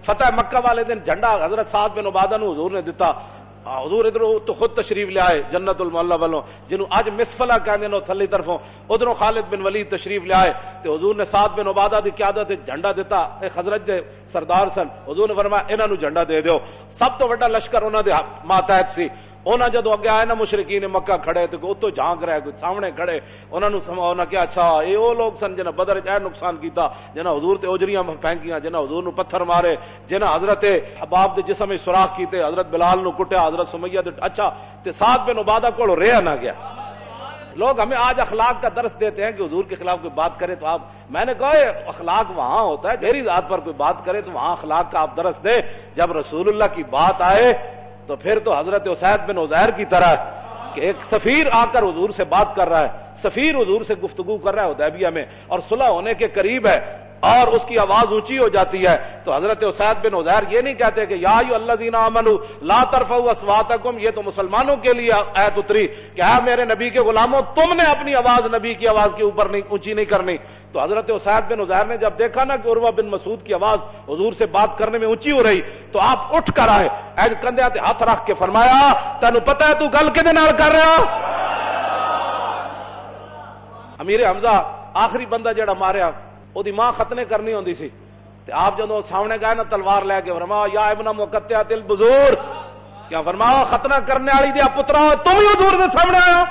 فتح مکہ والے دن جھنڈا حضرت سعد بن عبادہ نو حضور نے دتا. حضور ادھر تو خود تشریف لے آئے جنت المعلا والوں جنہوں اج مسفلا کہندے نے تھلی طرفوں, ادھروں خالد بن ولید تشریف لے آئے تے حضور نے سعد بن عبادہ دی قیادت جھنڈا دیتا. اے خزرج دے سردار سن, حضور نے فرمایا انہاں نو جھنڈا دے دیو. سب تو بڑا لشکر انہاں دے ماتحت سی. انہاں جدوں اگے آئے نا مشرکین مکہ کھڑے تے اتوں جھانک رہے کوئی سامنے کھڑے, انہاں نو سمجھاؤنا کہ اچھا اے او لوگ سن جنہاں بدر وچ اے نقصان کیتا, جنہاں حضور تے اجریاں پھینکیاں, جنہاں حضور نو پتھر مارے, جنہاں حضرت حباب دے جسم وچ سوراخ کیتے, حضرت بلال نو کٹیا, حضرت سمیہ دے. اچھا تے سعد بن عبادہ کول رہیا نہ گیا. لوگ ہمیں آج اخلاق کا درس دیتے ہیں کہ حضور کے خلاف کوئی بات کرے تو آپ, میں نے کہا اخلاق وہاں ہوتا ہے, میری ذات پر کوئی بات کرے تو وہاں اخلاق کا آپ درس دیں. جب رسول اللہ کی بات آئے تو پھر تو حضرت اسید بن عزیر کی طرح کہ ایک سفیر آ کر حضور سے بات کر رہا ہے, سفیر حضور سے گفتگو کر رہا ہے حدیبیہ میں, اور صلح ہونے کے قریب ہے اور اس کی آواز اونچی ہو جاتی ہے, تو حضرت اسید بن عزیر یہ نہیں کہتے کہ یا ایھا الذین آمنوا لا ترفعوا اصواتکم, یہ تو مسلمانوں کے لیے آیت اتری کہ اے میرے نبی کے غلاموں تم نے اپنی آواز نبی کی آواز کے اوپر نہیں اونچی نہیں کرنی. تو حضرت اسید بن عزیر نے جب دیکھا نا کہ عروہ بن مسعود کی آواز حضور سے بات کرنے میں اونچی ہو رہی تو آپ اٹھ کر آئے, اے کندھے تے ہاتھ رکھ کے فرمایا تینوں پتہ ہے تو گل کدے نال کر رہا. امیر حمزہ آخری بندہ جڑا ماریا او دی ماں ختنے کرنی ہوندی سی, تے آپ جدوں سامنے گئے نا تلوار لے کے فرمایا یا ابن مقطعۃ البذور, کیا فرمایا ختنہ کرنے والی دیا پترا تم ہی حضور دے سامنے آیا.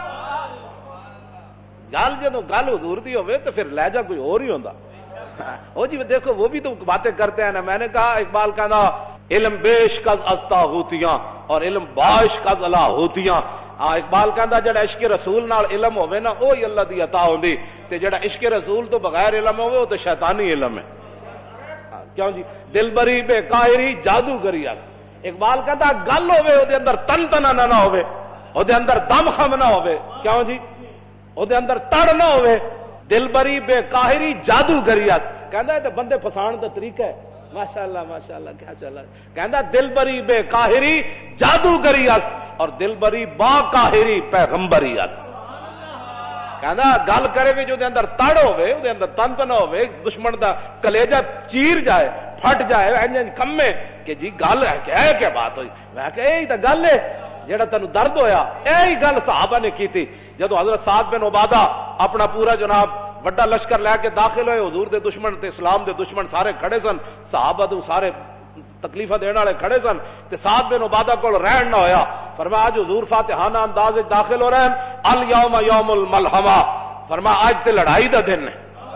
گل جدوں گل حضور دی ہوے تو پھر لہجہ کوئی اور ہی ہوندا. او جی دیکھو وہ بھی تو باتیں کرتے ہیں نا. میں نے کہا اقبال کہندا علم بیش کز استا ہوتیاں اور علم باش کز الا ہوتیاں. اقبال کہندا جڑا عشق رسول نال علم ہوے نا وہی اللہ دی عطا ہوندی, تے جڑا عشق رسول تو بغیر علم ہوے وہ تو شیطانی علم ہے. کیوں جی دلبری بے قاہری جادوگری. اقبال کہندا گل ہوے او دے اندر تن تنا نہ ہوے, او دے اندر دم خم نہ ہوے, کیوں جی او دے اندر تڑ نہ ہوے, دلبری بے قاہری جادوگری. کہندا ہے تے بندے پھسان دا طریقہ ہے. ماشاءاللہ کیا چلا. کہندا دلبری بے قاہری جادوگری است اور دلبری با قاہری پیغمبری است. کہندا گل کرے وی جو دے اندر تڑ ہوے, او دے اندر تنت نہ ہوے, دشمن دا کلیجہ چیر جائے پھٹ جائے انج کمے کہ جی گل ہے کیا بات ہوئی. میں کہ یہی تے گل ہے جڑا تینوں درد ہویا, یہی گل صحابہ نے کیتی جدو حضرت سعد بن عبادہ اپنا پورا جناب بڑا لشکر لے کے داخل ہوئے. حضور دے دشمن تے اسلام دے دشمن سارے کھڑے سن, صحابہ تو سارے تکلیفہ دینے والے کھڑے سن, تے سعد بن عبادہ کول رہن نہ ہویا. فرمایا آج حضور فاتحانہ انداز وچ داخل ہو رہے ہیں, الیوم یوم الملحمہ, فرمایا آج تے لڑائی دا دن ہے.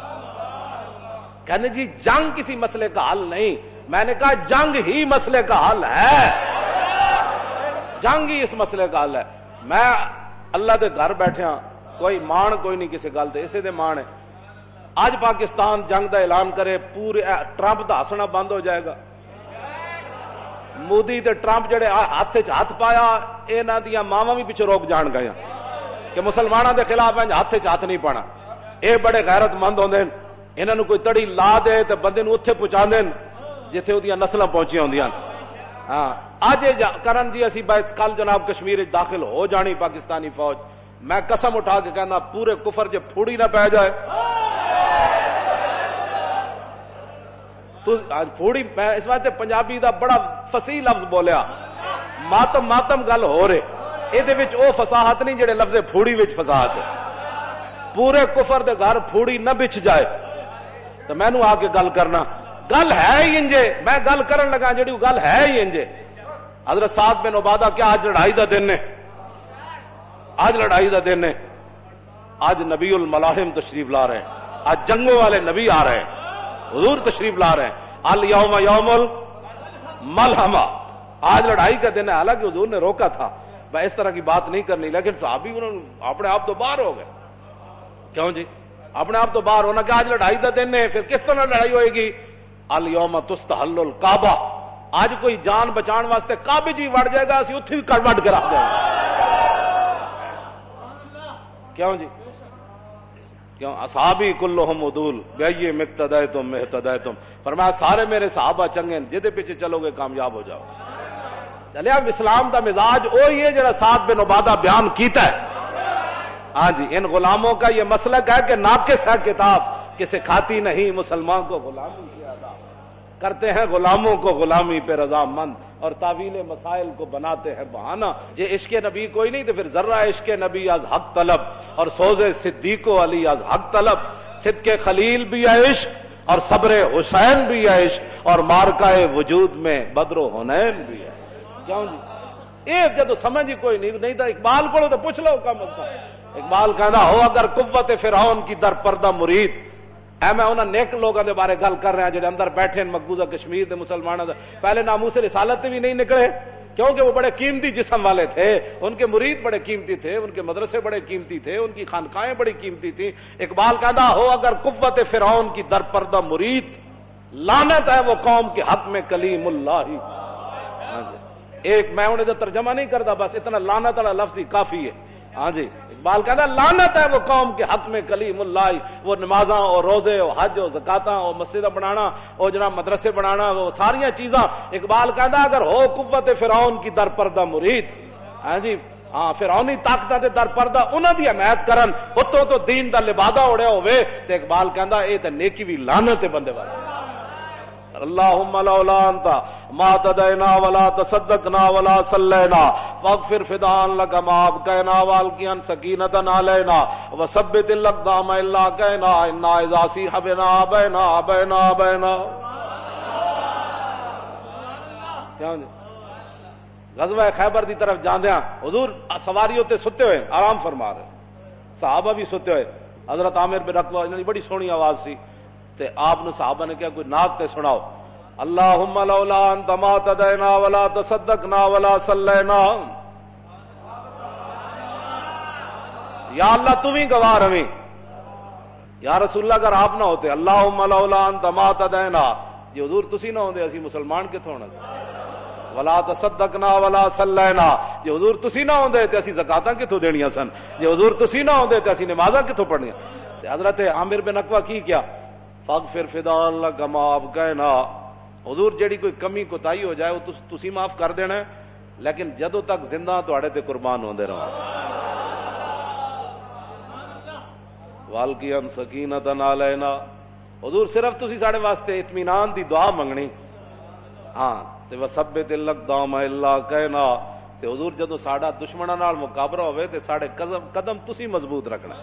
کہنے جی جنگ کسی مسئلے کا حل نہیں. میں نے کہا جنگ ہی مسئلے کا حل ہے, جنگ ہی اس مسئلے کا حل ہے. میں اللہ دے گھر بیٹھے کوئی مان کوئی نہیں کسی گل تے, اسے دے مان ہے. اج پاکستان جنگ دا اعلان کرے پورے ٹرمپ دا ہسنا بند ہو جائے گا. مودی تے ٹرمپ جڑے ہاتھ وچ ہاتھ پایا, انہاں دیاں ماواں بھی پیچھے روک جان گئے کہ مسلماناں دے خلاف ہاتھ وچ ہاتھ نہیں پانا. اے بڑے غیرت مند ہوندے ہیں, انہاں نوں کوئی تڑی لا دے تے بندے نوں اوتھے پہنچا دین جتھے اودیاں نسلاں پہنچیاں ہوندیاں. ہاں اج کرن جی اسی کل جناب کشمیر وچ داخل ہو جانی پاکستانی فوج. میں قسم اٹھا کے کہنا پورے کفر جے پھوڑی نہ پہ جائے تو پھوڑی. میں اس واسطے پنجابی دا بڑا فصیح لفظ بولیا, ماتم ماتم گل ہو رہے, یہ وچ او فصاحت نہیں جڑے لفظ پھوڑی وچ فصاحت ہے. پورے کفر دے گھر پھوڑی نہ بچ جائے تو میں نو آ کے گل کرنا گل ہے ہی انجے. میں گل کرن لگا جڑی گل ہے ہی انجے. حضرت سعد بن عبادہ کیا آج لڑائی دا دن ہے, آج لڑائی دا دن ہے. آج نبی الملاحم تشریف لا رہے ہیں, آج جنگوں والے نبی آ رہے ہیں, حضور تشریف لا رہے ہیں. الیوم یوم الملحمہ, آج لڑائی کا دن ہے. حالانکہ حضور نے روکا تھا میں اس طرح کی بات نہیں کرنی, لیکن صحابی انہوں نے اپنے آپ تو باہر ہو گئے. کیوں جی اپنے آپ تو باہر ہونا کہ آج لڑائی کا دن ہے, پھر کس طرح لڑائی ہوئے گی. الیوم تستحل الکعبہ, آج کوئی جان بچان واسطے کعبے جی وڑ جائے گا, اسی اتھی بھی کٹ وٹ کے رکھ جائیں گے. کیوں جی کیوں اصحابی کلہم عدول بیئے مقتدیتم مہتدیتم. فرمایا سارے میرے صحابہ چنگے, جدے پیچھے چلو گے کامیاب ہو جاؤ. چلے اب اسلام دا مزاج وہی ہے جڑا سعد بن عبادہ بیان کیتا ہے. ہاں جی ان غلاموں کا یہ مسلک ہے کہ ناقص ہے کتاب کہ سکھاتی نہیں مسلمان کو غلامی کی آداب. کرتے ہیں غلاموں کو غلامی پہ رضامند اور تعویل مسائل کو بناتے ہیں بہانہ. جے عشق نبی کوئی نہیں تو پھر ذرہ عشق نبی از حق طلب اور سوز صدیق و علی از حق طلب. صدق خلیل بھی ہے عشق اور صبر حسین بھی ہے عشق اور مارکہ وجود میں بدر و حنین بھی ہے. کیوں جی یہ جدو سمجھ ہی کوئی نہیں تو اقبال کو تو پوچھ لو کم از کم. اقبال کہنا ہو اگر قوت فرعون کی در پردہ مرید. اے میں انہاں نیک لوگوں دے بارے گل کر رہا جڑے اندر بیٹھے ہیں مقبوضہ کشمیر دے مسلمانوں دے. پہلے ناموس رسالت بھی نہیں نکلے کیونکہ وہ بڑے قیمتی جسم والے تھے. ان کے مرید بڑے قیمتی تھے, ان کے مدرسے بڑے قیمتی تھے, ان کی خانقاہیں بڑی قیمتی تھیں. اقبال کہنا ہو اگر قوت فرعون کی در پردہ مرید لعنت ہے وہ قوم کے حق میں کلیم اللہ ہی. ایک میں انہیں ترجمہ نہیں کرتا, بس اتنا لعنت والا لفظ ہی کافی ہے. ہاں جی اقبال کہتا لعنت ہے وہ قوم کے حق میں کلیم اللہ. وہ نمازاں اور روزے اور حج اور زکاتاں اور مسجد بنانا اور جناب مدرسے بنانا وہ ساریاں چیزاں. اقبال کہتا اگر ہو قوت فرعون کی در پردہ مرید. ہاں جی ہاں فرعونی طاقتاں دے در پردہ انہاں دی حمایت کرن اتوں تو دین دا لبادہ اڑیا ہوئے تے اقبال کہندا اے تے نیکی بھی لعنت ہے بندے واسطے. اللہم لولا انت ما تدینا ولا تصدقنا ولا صلینا فاغفر فدان لک ما ابقینا والقیان سکینتا علینا وثبت الاقدام الا کینا انا اذا سیح بنا بینا بینا بینا. غزوہ خیبر دی طرف جاندیاں حضور سواریوں تے ستے ہوئے آرام فرما رہے, صحابہ بھی ستے ہوئے. حضرت عامر بن عقبہ انہاں دی بڑی سونی آواز سی تے آپ نے صحابہ نے کہا کوئی نعت تے سناؤ. اللہم لولا انت ما تدینا ولا تصدقنا ولا صلینا. یا اللہ تم ہی گواہ رویں. یا رسول اللہ اگر آپ نہ ہوتے اللہم لولا انت ما تدینا جی حضور تسی نہ ہوندے اسی مسلمان کتھوں ہونا سی. ولا تصدقنا ولا صلینا جی حضور تسی نہ ہوندے تے اسی زکاتاں کتھوں دینیاں سن. جی حضور تسی نہ ہوندے تے اسی نمازاں کتھوں پڑھنیاں. تے حضرت عامر بن عقبہ کی کیا فاغفر فدان لک ما ابقینا. حضور جیڑی کوئی کمی کوتاہی ہو جائے وہ تسی معاف کر دینا ہے لیکن جدوں تک زندہ تواڈے تے قربان ہوندے رہو. والقیان سکینتا علینا. حضور صرف تسی ساڈے واسطے اطمینان دی دعا منگنی. ہاں تے وثبت الاقدام الا کینا تے حضور جدوں ساڈا دشمناں نال مقابلہ ہوے تے ساڈے قدم تسی مضبوط رکھنا.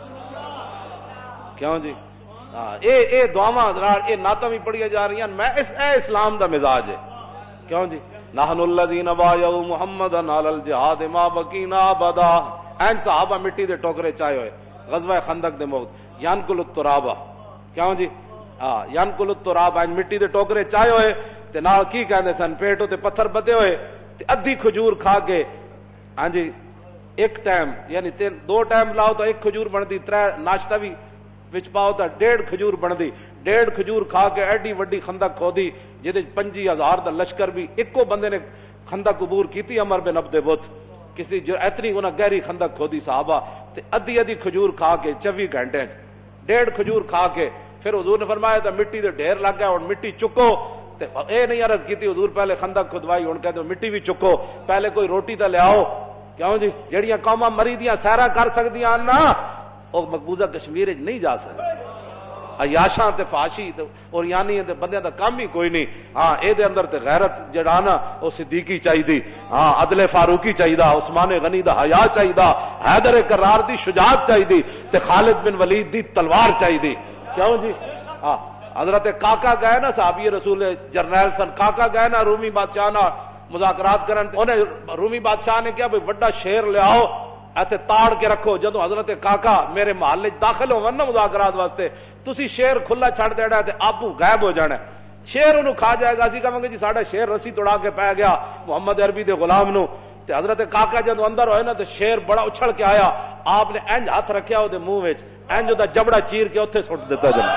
کیوں جی ہاں اے دعاواں اے نعتاں بھی پڑھیاں جا رہی ہیں. میں اے اسلام دا مزاج ہے. کیوں جی نحن الذین بایعوا محمدا علی الجہاد ما بقینا ابدا. این صحابہ مٹی دے ٹوکرے چائے ہوئے غزوہ خندق دے موقع ینقل التراب. کیوں جی ہاں ینقل التراب این مٹی دے ٹوکرے چائے ہوئے تے نال کی کہندے سن پیٹوں تے پتھر بدے ہوئے تے ادھی کھجور کھا کے. ہاں جی ایک ٹائم یعنی دو ٹائم لاؤ تو ایک کھجور بندی, ترے ناشتہ بھی وچ پاؤ تو 1.5 کھجور بندی. 1.5 کھجور کھا کے ایڈی وڈی خندق کھودی جہدے 25,000 دا لشکر بھی ایکو بندے نے خندق عبور کیتی. عمر بن عبد بت کسی جو اتنی انہاں گہری خندق کھودی صحابہ تے ادھی ادھی کھجور کھا کے 24 گھنٹے 1.5 کھجور کھا کے پھر حضور نے فرمایا تو مٹی دے ڈھیر لگ گیا اور مٹی چکو. تے اے نہیں عرض کیتی حضور پہلے خندق کھدوائی ہن کہتے مٹی بھی چکو پہلے کوئی روٹی تے لے آؤ. کیوں جی جہڑیاں قوماں مری دیاں سیرا کر سکدیاں نا وہ مقبوضہ کشمیر نہیں جا سکتے. عیاشاں تے فاشی اور یعنی تے بندیاں دا کام ہی کوئی نہیں. ہاں اے دے اندر تے غیرت جڑا نا او صدیقی چاہیے. ہاں عدل فاروقی چاہیے, عثمان غنی دا حیا چاہیے, حیدر کرار دی شجاعت چاہیے تے خالد بن ولید دی تلوار چاہیے. کیوں جی ہاں حضرت کاکا گئے نا صحابی رسول جرنیل سن کاکا گئے نا رومی بادشاہ نا مذاکرات کرن. انہیں رومی بادشاہ نے کیا بھئی وڈا شیر لے آؤ ایتھے تاڑ کے رکھو. جدو حضرت کاکا میرے محل داخل ہون نا مذاکرات واسطے تسی شیر کھلا چھڑ دینا تے آپو غائب ہو جانا. شیر انہوں کھا جائے گا. اسی کہاں گے جی ساڈا شیر رسی توڑا کے پی گیا محمد عربی دے غلام نو. تے حضرت کاکا جدو اندر ہوئے نا تے شیر بڑا اچھل کے آیا. آپ نے انج ہاتھ رکھیا وہ منہ وچ انج دا جبڑا چیر کے اوتھے سٹ دیتا. جب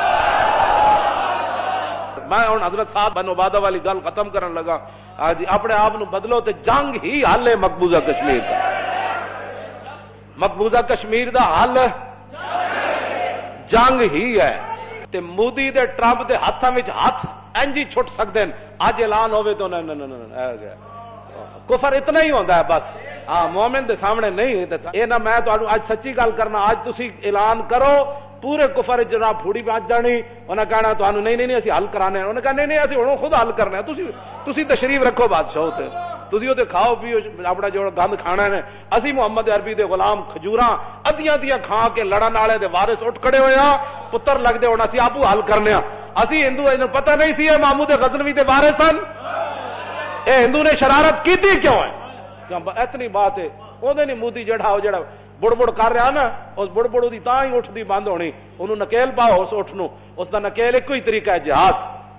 میں ہن حضرت صاحب بن عبادہ والی گل ختم کرن لگا. جی اپنے آپ نو بدلو تے جنگ ہی حل ہے مقبوضہ کشمیر دا. مقبوضہ کشمیر دا حل جنگ ہی ہے. تے مودی دے ٹرمپ دے ہاتھاں وچ ہاتھ انج ہی چھٹ سکدے ہیں. اج اعلان ہوے تو کفر اتنا ہی ہوندا ہے بس. ہاں مومن دے سامنے نہیں. اے نہ میں تانوں اج سچی گل کرنا اج تسی اعلان کرو پورے کفر جناب پھوڑی پہنچ جانی. انہیں کہنا تو نہیں اسی حل کرانے. انہوں نے کہا نہیں اسی ہوں خود حل کرنا ہے. تسی تشریف رکھو بادشاہ تے تسی وہ کھاؤ پیو اپنا جو گند کھانا ہے. اسی محمد عربی دے غلام کھجوراں ادیاں کھا کے لڑن والے دے وارث اٹھ کھڑے ہوئے ہاں. پتر لگتے ہونا اسی آپ حل کرنے. اسی ہندو پتہ نہیں سی محمود غزنوی دے وارث سن. اے ہندو نے شرارت کی کیوں ہے؟ اتنی بات ہے. وہ نہیں مودی جڑا بڑ کر رہا نا اس بڑ دی تاں ہی اٹھ دی بند ہونی. انہوں نکیل پاؤ اس اٹھ نو. اس دا نکیل ایک ہی طریقہ ہے جہاد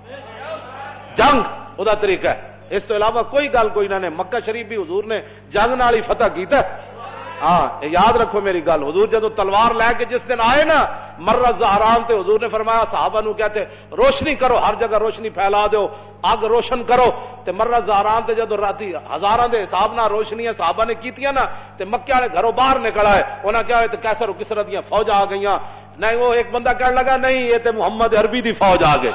جنگ. وہ دا طریقہ ہے. اس تو علاوہ کوئی گل کوئی نہ. مکہ شریف بھی حضور نے جنگ نال ہی فتح کیتا. ہاں یاد رکھو میری گل. حضور جدو تلوار لے کے جس دن آئے نا مرہ زہران تے حضور نے فرمایا صحابہ نو کہتے روشنی کرو, ہر جگہ روشنی پھیلا دو, اگ روشن کرو. تے مرہ زہران تے جدو راتی ہزاراں دے حساب نال روشنیاں صحابہ نے کیتیاں نا تے مکے والے گھروں باہر نکل آئے. انہاں کیا تے کیسر و کسرا دیاں فوج آ گئیاں. نہیں وہ ایک بندہ کہنے لگا نہیں یہ تے محمد عربی دی فوج آ گئی.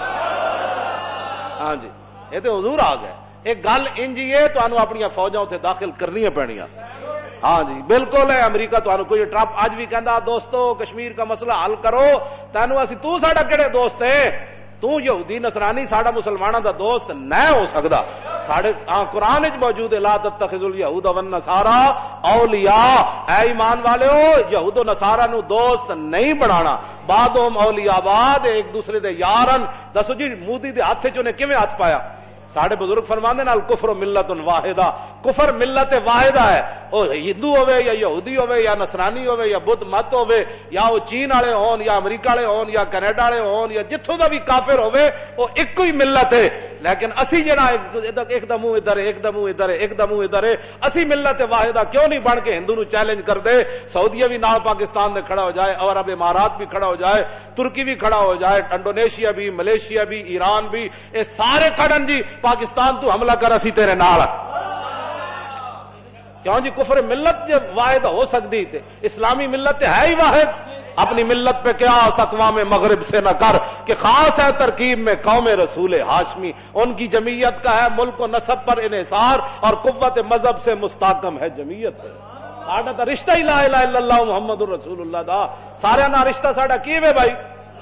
ہاں جی یہ تے حضور آ گئے. ایک گل انجی ہے تو انو اپنی فوجاں اتنے داخل کرنی پڑنیاں. ہاں جی بالکل ہے. امریکہ تو کوئی ٹرمپ اج بھی کہندا دوستو کشمیر کا مسئلہ حل کرو. تینوں اسی تو ساڈا کہڑے دوست ہے؟ تو یہودی نصرانی ساڈا مسلماناں دا دوست نہ ہو سکدا. ساڈے قرآن وچ موجود ہے لا تتخذوا اليهود والنصارى اولیاء. اے ایمان والےو یہود و نصارا نو دوست نہیں بنانا. بعضهم اولیاء بعض, ایک دوسرے دے یارن. دسو جی مودی دے ہاتھ وچ کیویں ہاتھ پایا؟ ساڈے بزرگ فرماندے نال کفر ملت واحدہ. کفر ملت واحدہ ہے. او ہندو ہوے یا یہودی ہوے یا نصرانی ہوے یا بدھ مت ہوے یا او چین والے ہون یا امریکہ والے ہون یا کینیڈا والے ہون یا جتھوں دا بھی کافر ہوے او ایک ہی ملت ہے. لیکن اسی جڑا ایک دم ادھر ایک دم ادھر ایک دم ادھر ہے. اسی ملت واحدہ کیوں نہیں بن کے ہندو نو چیلنج کر دے؟ سعودیہ بھی نال پاکستان دے کھڑا ہو جائے, اور عرب امارات بھی کھڑا ہو جائے, ترکی بھی کھڑا ہو جائے, انڈونیشیا بھی, ملیشیا بھی, ایران بھی, اے سارے کھڑن جی پاکستان تو حملہ کر اسی تیرے نال. کیوں جی کفر ملت جب واحد ہو سکتی تھے اسلامی ملت ہے ہی واحد. اپنی ملت پہ قیاس اقوام مغرب سے نہ کر کہ خاص ہے ترکیب میں قوم رسول ہاشمی. ان کی جمعیت کا ہے ملک و نسب پر انحصار اور قوت مذہب سے مستحکم ہے جمعیت. ساڈا تو رشتہ ہی لا الہ الا اللہ محمد رسول اللہ دا. سارے نہ رشتہ ساڈا کی ہے بھائی؟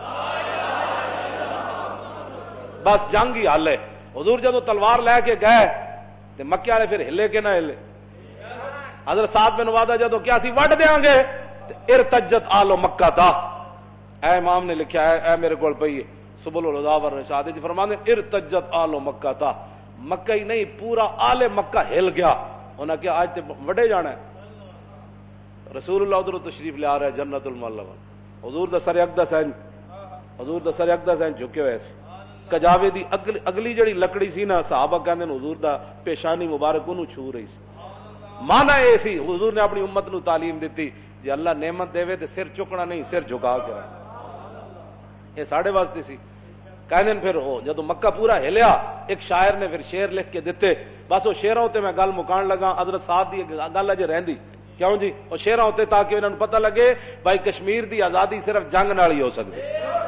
بس جنگ ہی حل ہے. حضور جدو تلوار لے کے گئے تے مکے والے پھر ہلے کہ نہ ہلے؟ حضرت سعد بن عبادہ جدو کیا سی وڈ دیاں گے ارتجت آل مکہ تھا. اے امام نے لکھا ہے, اے میرے کول پئی ہے سبل الہدى والرشاد جی فرماندے ارتجت آل مکہ تھا. مکہ ہی نہیں پورا آل مکہ ہل گیا. انہاں کیا آج تے وڈے جانا ہے. رسول اللہ ادھر تشریف لے آ رہا ہے جنت المعلی. حضور دا سر اقدس ہے, حضور دا سر اقدس ہے جھکے ہوئے سے. کجاوے دی اگلی جڑی لکڑی سی نا صحابہ کہندے حضور دا پیشانی مبارک انہوں چھو رہی سی. مانا اے سی حضور نے اپنی امت نو تعلیم دیتی جی اللہ نعمت دے تے سر چکنا نہیں سر جھکا کے رہنا. یہ ساڑھے واسطے سی. کہندے پھر ہو جدو مکہ پورا ہلیا ایک شاعر نے پھر شعر لکھ کے دیتے. بس وہ شعراں ہوتے میں گل مکان لگا. حضرت صاحب دی گل اجے رہندی کیوں جی وہ شعراں ہوتے تاکہ انہاں نوں پتہ لگے بھائی کشمیر دی آزادی صرف جنگ نال ہی ہو سکدی.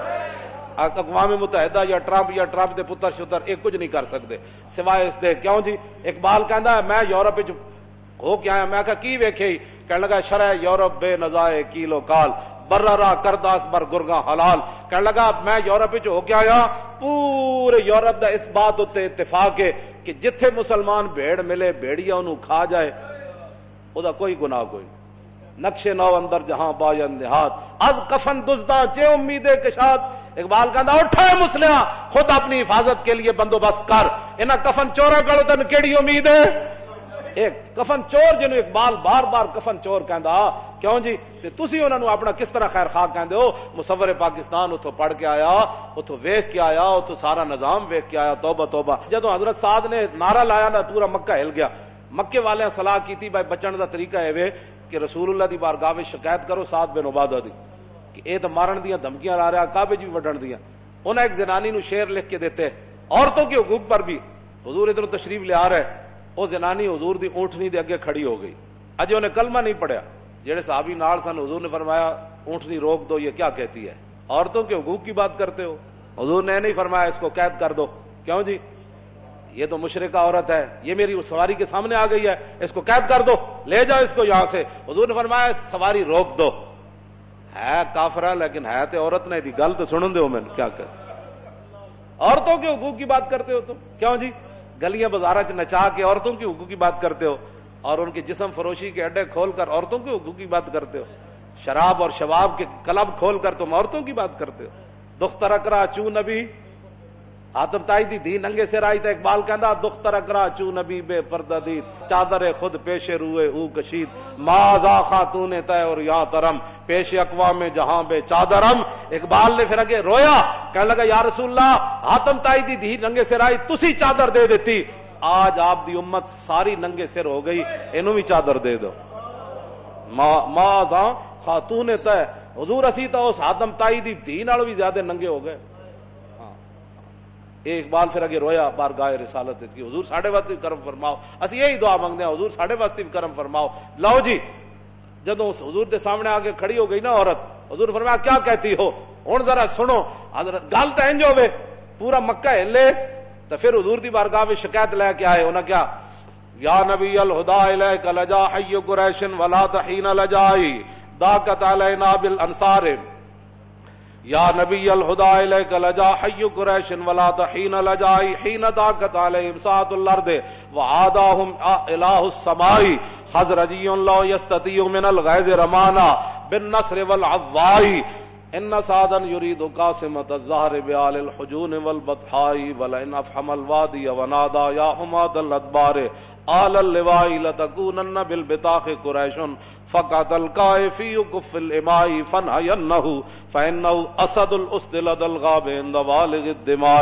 اقوام متحدہ یا ٹرمپ دے پتر شتر ایک کچھ نہیں کر سکتے سوائے اس دے. کیوں جی اقبال کہندا ہے میں یورپ وچ ہو کے آیا. میں کہا کی ویکھے؟ کہنے لگا شرع یورپ بے نزائے کیلو کال بررا کرداس بر گرگاں حلال. کہنے لگا میں یورپ وچ ہو کے آیا پورے یورپ دا اس بات تے اتفاق ہے کہ جتھے مسلمان بھیڑ ملے بھیڑیا انہوں کھا جائے او دا کوئی گناہ کوئی. نقشے نو اندر جہاں باین نہاد از کفن دزداں چے امیدے کشاد. اقبال کہندا اٹھا مسلماں خود اپنی حفاظت کے لیے بندوبست کر. انہاں کفن چورا کولوں تن کیڑی امید ہے؟ ایک کفن چور جنوں اقبال بار بار کفن چور کہندا. کیوں جی تے تسی انہاں نوں اپنا کس طرح خیر خواہ کہندے ہو؟ مصور پاکستان اتھوں پڑھ کے آیا, اتھوں ویکھ کے آیا, اتھوں سارا نظام ویکھ کے آیا. توبہ توبہ. جدوں حضرت سعد نے نعرہ لایا نا پورا مکہ ہل گیا. مکے والیاں صلاح کیتی بھائی بچن دا طریقہ اے وے کہ رسول اللہ دی بارگاہ وچ شکایت کرو سعد بن عبادہ دی کہ اے تے مارن دیاں دھمکیاں لا رہا کعبے وچ بھی وڈن دیاں. انہاں ایک زنانی نو شعر لکھ کے دیتے عورتوں کے حقوق پر بھی. حضور ادھر تشریف لے آ رہے وہ زنانی حضور دی اونٹنی دے اگے کھڑی ہو گئی. اجے انہیں کلمہ نہیں پڑھیا. جڑے صحابی نال سن حضور نے فرمایا اونٹنی روک دو یہ کیا کہتی ہے؟ عورتوں کے حقوق کی بات کرتے ہو. حضور نے نہیں فرمایا اس کو قید کر دو. کیوں جی یہ تو مشرکہ عورت ہے, یہ میری سواری کے سامنے آ گئی ہے, اس کو قید کر دو, لے جاؤ اس کو یہاں سے. حضور نے فرمایا سواری روک دو. ہے کافر ہے لیکن ہے تے عورت نے دی گل تو سنن دو میں کیا کر عورتوں کے حقوق کی بات کرتے ہو تم کیوں جی گلیاں بازاروں چ نچا کے عورتوں کے حقوق کی بات کرتے ہو اور ان کی جسم فروشی کے اڈے کھول کر عورتوں کے حقوق کی بات کرتے ہو شراب اور شباب کے کلب کھول کر تم عورتوں کی بات کرتے ہو دختر اکرا چو نبی آتم تائی دی دھی ننگے سے رائی تا اقبال کہندا دختر اکرا چو نبی بے پردہ دید چادر خود پیش روئے او کشید مازا خاتون تے اور یا ترم پیش اقوام جہاں بے چادرم اقبال نے پھر اگے رویا کہنے لگا یا رسول اللہ آتم تائی دی دھی ننگے سے رائی تسی چادر دے دیتی آج آپ دی امت ساری ننگے سر ہو گئی انہوں بھی چادر دے دو مازا خاتون تے حضور اسی تا اس آتم تائی دی دھی نالوں بھی زیادہ ننگے ہو گئے اقبال پھر اگے رویا بارگاہ رسالت کی حضور ساڈے واسطے کرم فرماؤ اسی یہی دعا منگتے ہیں حضور ساڈے واسطے بھی کرم فرماؤ لو جی جدوں حضور دے سامنے آ کے کھڑی ہو گئی نا عورت حضور فرمایا کیا کہتی ہو ہن ذرا سنو گل تو انج ہوے پورا مکہ ہلے تو پھر حضور دی بارگاہ میں شکایت لے کے آئے انہاں کیا یا نبی الہدا الیک لجا حی قریش ولا تحین لجائی ضاقت علینا بالانصار یا نبی الہدا الیک لجا حی قریش ولا تحین لجائی حین ضاقت علیہم ساعۃ الارض وعاداہم الہ السماء خزرجی لو یستطیع من الغیظ رمانا بالنصر والعوائی ان سعدا یرید قاسمۃ الزہر بعال الحجون والبطحاء ولئن افحم الوادی ونادى یا حماد الادبار آل اللواء لتکونن بالبطاخ قریش فقط القائے فی کف الاماء فنہینہ فانہ اسد الاسد لدى الغاب عند والغ الدماء.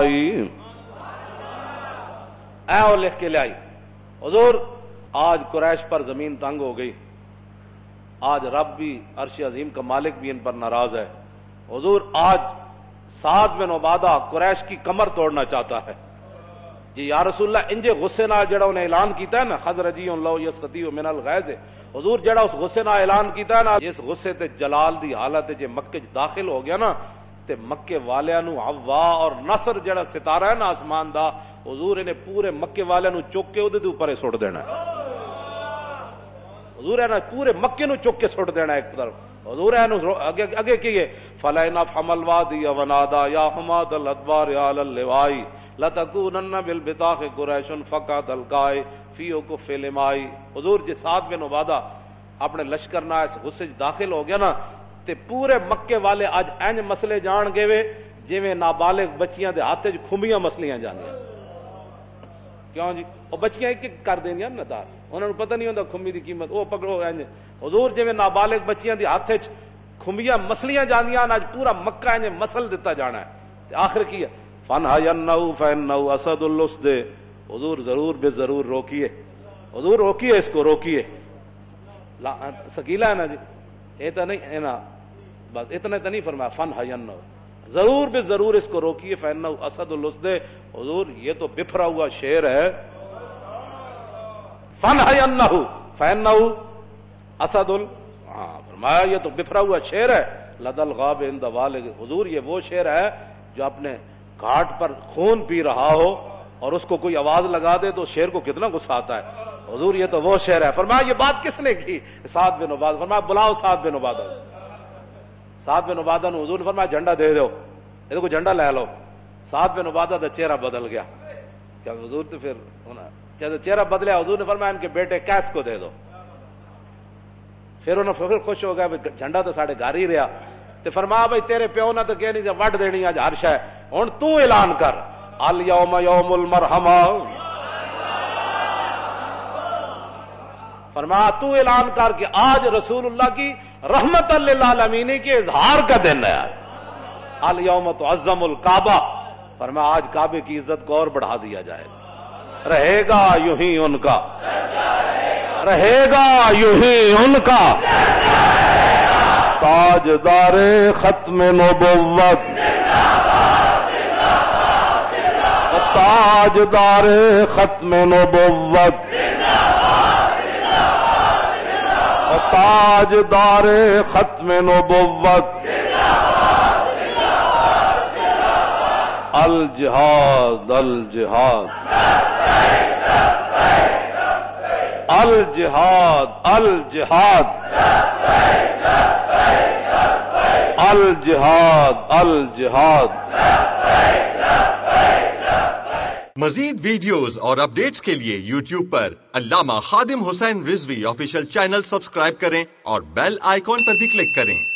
اے اور لکھ کے لے آئی حضور آج قریش پر زمین تنگ ہو گئی آج رب بھی عرش عظیم کا مالک بھی ان پر ناراض ہے حضور آج سعد بن عبادہ قریش کی کمر توڑنا چاہتا ہے جی یا رسول اللہ انجے غصے نال جڑا انہیں اعلان کیتا ہے نا خزرجی لو یستطیع من الغیظ حضور جڑا اس غصے نال اعلان کیتا ہے نا اس غصے تے جلال دی حالت جے مکے چ داخل ہو گیا نا تے مکے والیاں نو عوا اور نصر جڑا ستارہ ہے نا آسمان دا حضور نے پورے مکے والیاں نو چک کے اودے اوپر سٹ دینا ہے حضور نے پورے مکے نو چک کے سٹ دینا ہے ایک طرف حضور اگے کیے فلائن افحم الوادی ونادا یا حماد الادبار یا اللواء لتکونن بالبطاخ قریش فقط القائے فی کف الاماء. حضور جی سعد بن عبادہ اپنے لشکر نہ اس غصے داخل ہو گیا نا تے پورے مکے والے اج انج مسئلے جان گے وے جویں نابالغ بچیاں دے ہاتھ وچ کھمبیاں مسلیاں جاندیاں کیوں جی او بچیاں ایک ایک کر دیندیاں نا دار انہاں نوں پتہ نہیں ہوندا کھمبی دی قیمت او پکڑو انج حضور جویں نابالغ بچیاں دے ہاتھ وچ کھمبیاں مسلیاں جاندیاں اج پورا مکہ انج مسل دتا جانا ہے تے آخر کی ہے فنہینہ فانہ اسد الاسد حضور ضرور بے ضرور روکیے حضور روکیے اس کو روکیے سکیلا ہے نا جی یہ تو نہیں ہے نا بس اتنے تو نہیں فرمایا فنہینہ ضرور بے ضرور اس کو روکیے فانہ اسد الاسد حضور یہ تو بفرا ہوا شیر ہے فنہینہ فانہ اسد فرمایا یہ تو بفرا ہوا شیر ہے لدى الغاب عند والغ حضور یہ وہ شیر ہے جو اپنے گھاٹ پر خون پی رہا ہو اور اس کو کوئی آواز لگا دے تو شیر کو کتنا غصہ آتا ہے حضور یہ تو وہ شیر ہے فرمایا یہ بات کس نے کی سعد بن عبادہ فرمایا بلاؤ سعد بن عبادہ سعد بن عبادہ نے حضور نے فرمایا جھنڈا دے دو یہ کو جھنڈا لے لو سعد بن عبادہ کا چہرہ بدل گیا کیا حضور تو پھر جب چہرہ بدلیا حضور نے فرمایا ان کے بیٹے کیس کو دے دو پھر انہوں نے خوش ہو گیا جھنڈا تو ساڑھے گھر ہی رہا تے فرمایا بھائی تیرے پیو نہ تو کہ نہیں وڈ دینی اج ہر شے ہن تو اعلان کر الیوم یوم المرحمہ فرمایا تو اعلان کر کہ آج رسول اللہ کی رحمت للعالمین کے اظہار کا دن ہے الیوم تعظم الکعبہ فرمایا آج کعبے کی عزت کو اور بڑھا دیا جائے رہے گا یوں ہی ان کا رہے گا یوں ہی ان کا تاجدار ختم نبوت تاجدار ختم نبوت تاجدار ختم نبوت الجہاد الجہاد الجہاد الجہاد الجہاد الجہاد. مزید ویڈیوز اور اپڈیٹس کے لیے یوٹیوب پر Allama Khadim Hussain Rizvi official channel subscribe کریں اور بیل آئیکن پر بھی کلک کریں.